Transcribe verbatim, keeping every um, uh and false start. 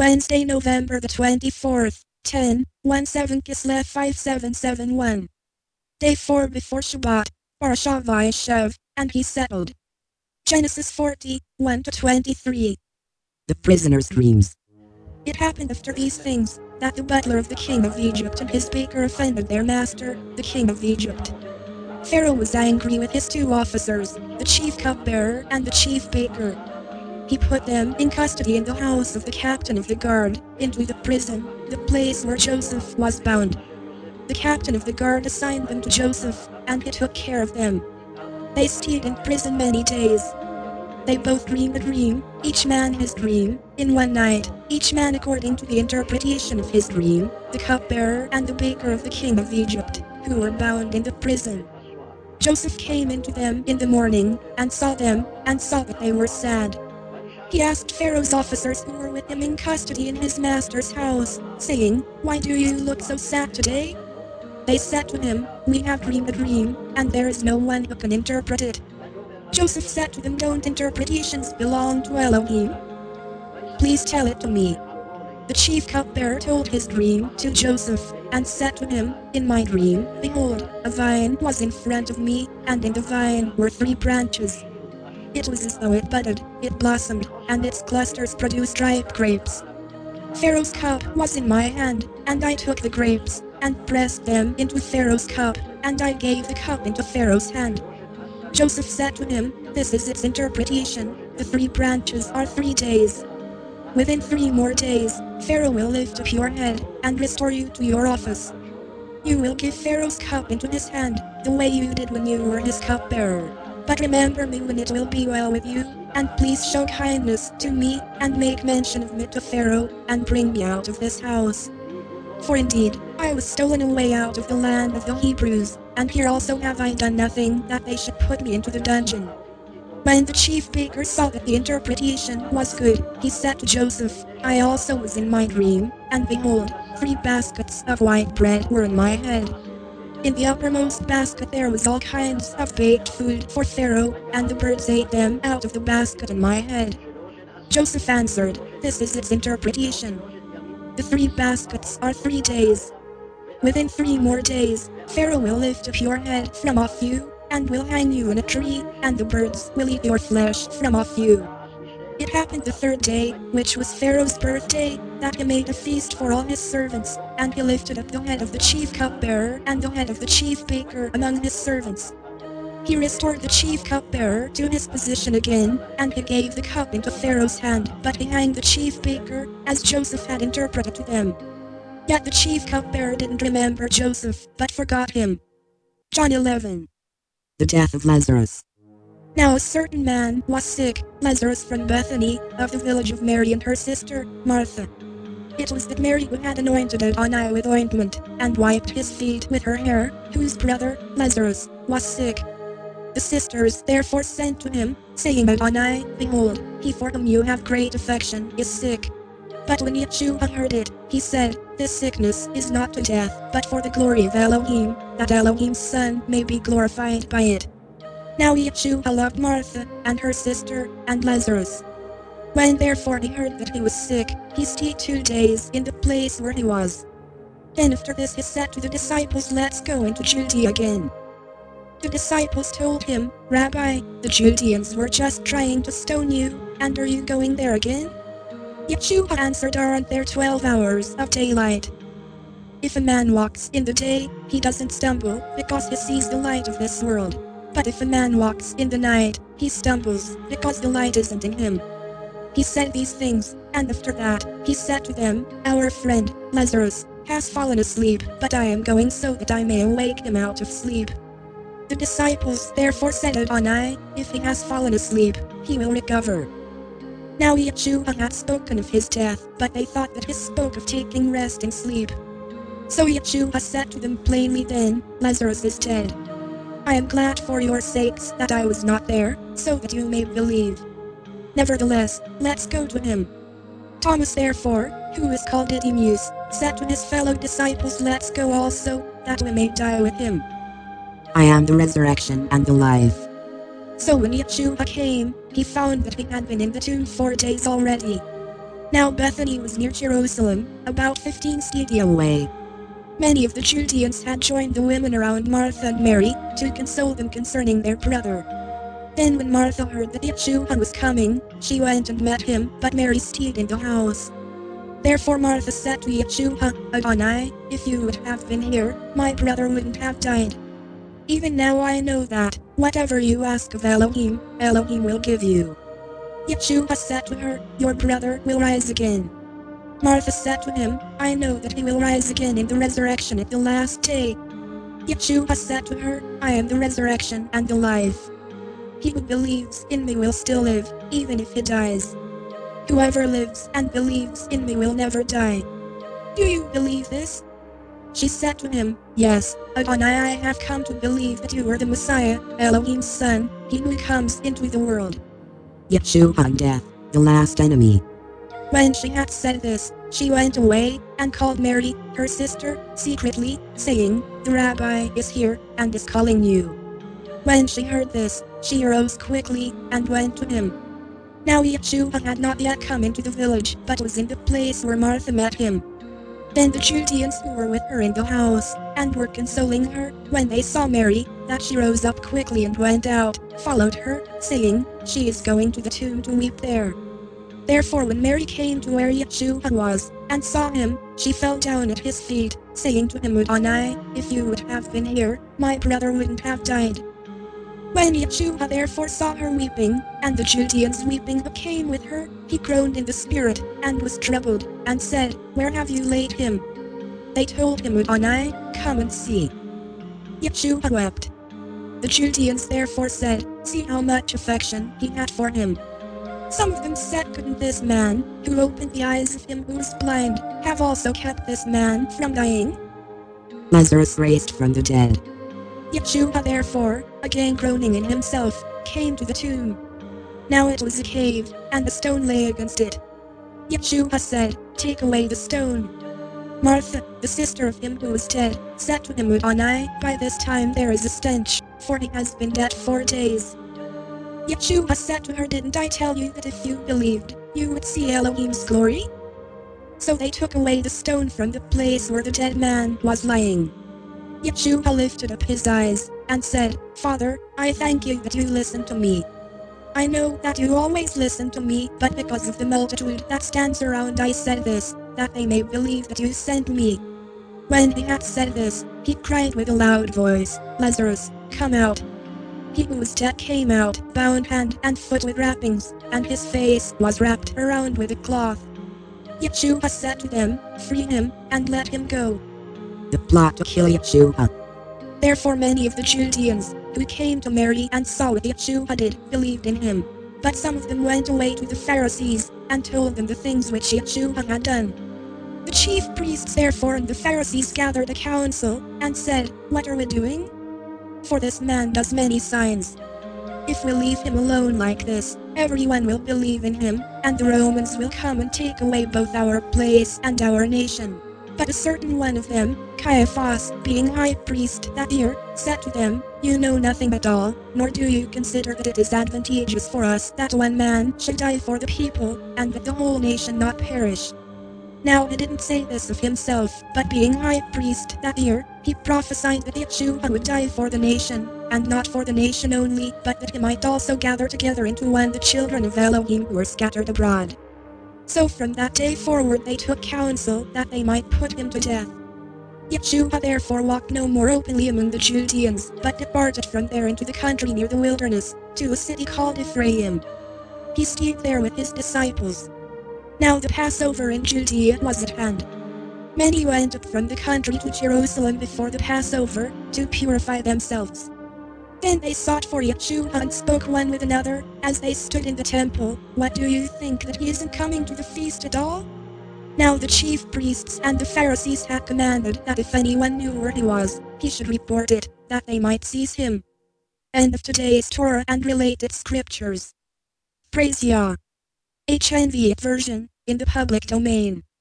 Wednesday, November the twenty-fourth, ten seventeen Kislev five seven seven one. Day four before Shabbat, Parashat Vayeshev, and he settled. Genesis forty, one to twenty-three. The prisoner's dreams. It happened after these things, that the butler of the king of Egypt and his baker offended their master, the king of Egypt. Pharaoh was angry with his two officers, the chief cupbearer and the chief baker. He put them in custody in the house of the captain of the guard, into the prison, the place where Joseph was bound. The captain of the guard assigned them to Joseph, and he took care of them. They stayed in prison many days. They both dreamed a dream, each man his dream, in one night, each man according to the interpretation of his dream, the cupbearer and the baker of the king of Egypt, who were bound in the prison. Joseph came into them in the morning, and saw them, and saw that they were sad. He asked Pharaoh's officers who were with him in custody in his master's house, saying, "Why do you look so sad today?" They said to him, "We have dreamed a dream, and there is no one who can interpret it." Joseph said to them, "Don't interpretations belong to Elohim? Please tell it to me." The chief cupbearer told his dream to Joseph, and said to him, "In my dream, behold, a vine was in front of me, and in the vine were three branches. It was as though it budded, it blossomed, and its clusters produced ripe grapes. Pharaoh's cup was in my hand, and I took the grapes, and pressed them into Pharaoh's cup, and I gave the cup into Pharaoh's hand." Joseph said to him, "This is its interpretation, the three branches are three days. Within three more days, Pharaoh will lift up your head, and restore you to your office. You will give Pharaoh's cup into his hand, the way you did when you were his cupbearer. But remember me when it will be well with you, and please show kindness to me, and make mention of me to Pharaoh, and bring me out of this house. For indeed, I was stolen away out of the land of the Hebrews, and here also have I done nothing that they should put me into the dungeon." When the chief baker saw that the interpretation was good, he said to Joseph, "I also was in my dream, and behold, three baskets of white bread were in my head. In the uppermost basket there was all kinds of baked food for Pharaoh, and the birds ate them out of the basket in my head." Joseph answered, "This is its interpretation. The three baskets are three days. Within three more days, Pharaoh will lift up your head from off you, and will hang you in a tree, and the birds will eat your flesh from off you." It happened the third day, which was Pharaoh's birthday, that he made a feast for all his servants, and he lifted up the head of the chief cupbearer and the head of the chief baker among his servants. He restored the chief cupbearer to his position again, and he gave the cup into Pharaoh's hand, but he hanged the chief baker, as Joseph had interpreted to them. Yet the chief cupbearer didn't remember Joseph, but forgot him. John eleven. The death of Lazarus. Now a certain man was sick, Lazarus from Bethany, of the village of Mary and her sister, Martha. It was that Mary who had anointed Adonai with ointment, and wiped his feet with her hair, whose brother, Lazarus, was sick. The sisters therefore sent to him, saying, "Adonai, behold, he for whom you have great affection is sick." But when Yeshua heard it, he said, "This sickness is not to death, but for the glory of Elohim, that Elohim's Son may be glorified by it." Now Yeshua loved Martha, and her sister, and Lazarus. When therefore he heard that he was sick, he stayed two days in the place where he was. Then after this he said to the disciples, "Let's go into Judea again." The disciples told him, "Rabbi, the Judeans were just trying to stone you, and are you going there again?" Yeshua answered, "Aren't there twelve hours of daylight? If a man walks in the day, he doesn't stumble, because he sees the light of this world. But if a man walks in the night, he stumbles, because the light isn't in him." He said these things, and after that, he said to them, "Our friend, Lazarus, has fallen asleep, but I am going so that I may awake him out of sleep." The disciples therefore said, "Adonai, if he has fallen asleep, he will recover." Now Yeshua had spoken of his death, but they thought that he spoke of taking rest in sleep. So Yeshua said to them plainly then, "Lazarus is dead. I am glad for your sakes that I was not there, so that you may believe. Nevertheless, let's go to him." Thomas therefore, who is called Didymus, said to his fellow disciples, "Let's go also, that we may die with him. I am the resurrection and the life." So when Yeshua came, he found that he had been in the tomb four days already. Now Bethany was near Jerusalem, about fifteen stadia away. Many of the Judeans had joined the women around Martha and Mary to console them concerning their brother. Then when Martha heard that Yeshua was coming, she went and met him, but Mary stayed in the house. Therefore Martha said to Yeshua, Adonai, if you would have been here, my brother wouldn't have died. Even now I know that, whatever you ask of Elohim, Elohim will give you. Yeshua said to her, your brother will rise again. Martha said to him, I know that he will rise again in the resurrection at the last day. Yeshua said to her, I am the resurrection and the life. He who believes in me will still live, even if he dies. Whoever lives and believes in me will never die. Do you believe this? She said to him, Yes, Adonai, I have come to believe that you are the Messiah, Elohim's son, he who comes into the world. Yeshua and death, the last enemy. When she had said this, she went away, and called Mary, her sister, secretly, saying, The Rabbi is here, and is calling you. When she heard this, she arose quickly, and went to him. Now Yeshua had not yet come into the village, but was in the place where Martha met him. Then the Judeans who were with her in the house, and were consoling her, when they saw Mary, that she rose up quickly and went out, followed her, saying, She is going to the tomb to weep there. Therefore when Mary came to where Yeshua was, and saw him, she fell down at his feet, saying to him, Adonai, if you would have been here, my brother wouldn't have died. When Yeshua therefore saw her weeping, and the Judeans weeping who came with her, he groaned in the spirit, and was troubled, and said, Where have you laid him? They told him, Adonai, come and see. Yeshua wept. The Judeans therefore said, See how much affection he had for him. Some of them said, Couldn't this man, who opened the eyes of him who was blind, have also kept this man from dying? Lazarus raised from the dead. Yeshua therefore, again groaning in himself, came to the tomb. Now it was a cave, and the stone lay against it. Yeshua said, Take away the stone. Martha, the sister of him who was dead, said to him, Adonai, by this time there is a stench, for he has been dead four days. Yeshua said to her, Didn't I tell you that if you believed, you would see Elohim's glory? So they took away the stone from the place where the dead man was lying. Yeshua lifted up his eyes, and said, Father, I thank you that you listened to me. I know that you always listen to me, but because of the multitude that stands around I said this, that they may believe that you sent me. When he had said this, he cried with a loud voice, Lazarus, come out. He who was dead came out, bound hand and foot with wrappings, and his face was wrapped around with a cloth. Yeshua said to them, Free him, and let him go. The plot to kill Yeshua. Therefore many of the Judeans, who came to Mary and saw what Yeshua did, believed in him. But some of them went away to the Pharisees, and told them the things which Yeshua had done. The chief priests therefore and the Pharisees gathered a council, and said, What are we doing? For this man does many signs. If we leave him alone like this, everyone will believe in him, and the Romans will come and take away both our place and our nation. But a certain one of them, Caiaphas, being high priest that year, said to them, You know nothing at all, nor do you consider that it is advantageous for us that one man should die for the people, and that the whole nation not perish. Now he didn't say this of himself, but being high priest that year, he prophesied that Yeshua would die for the nation, and not for the nation only, but that he might also gather together into one the children of Elohim who were scattered abroad. So from that day forward they took counsel that they might put him to death. Yeshua therefore walked no more openly among the Judeans, but departed from there into the country near the wilderness, to a city called Ephraim. He stayed there with his disciples. Now the Passover in Judea was at hand. Many went up from the country to Jerusalem before the Passover, to purify themselves. Then they sought for Yeshua and spoke one with another, as they stood in the temple, What do you think, that he isn't coming to the feast at all? Now the chief priests and the Pharisees had commanded that if anyone knew where he was, he should report it, that they might seize him. End of today's Torah and related scriptures. Praise Yah. H N V version, in the public domain.